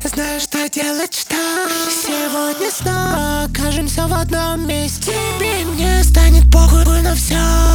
знаю, что делать, что сегодня снова окажемся в одном месте. Тебе и мне станет похуй на все.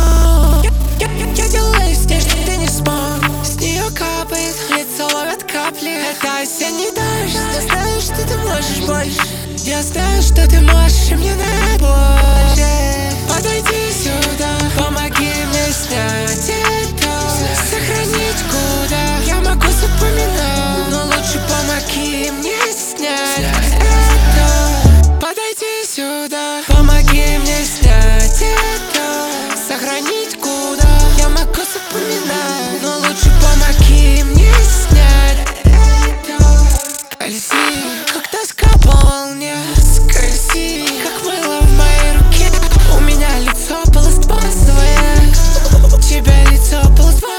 Я делаю здесь, что ты не смог. С нее капает, лицо ловят капли. Это осенний дождь. Я знаю, что ты можешь больше. Я знаю, что ты можешь, и мне надо больше. Подойди сюда, помоги мне снять это. Сохранить куда я могу запоминать, но лучше помоги мне снять это. Подойди сюда, помоги мне снять это. Сохранить куда я могу запоминать, но лучше помоги мне снять это. Скользи, как тоска по волне. Скользи, как мыло в моей руке. У меня лицо полосбазовое, у тебя лицо полосбазовое.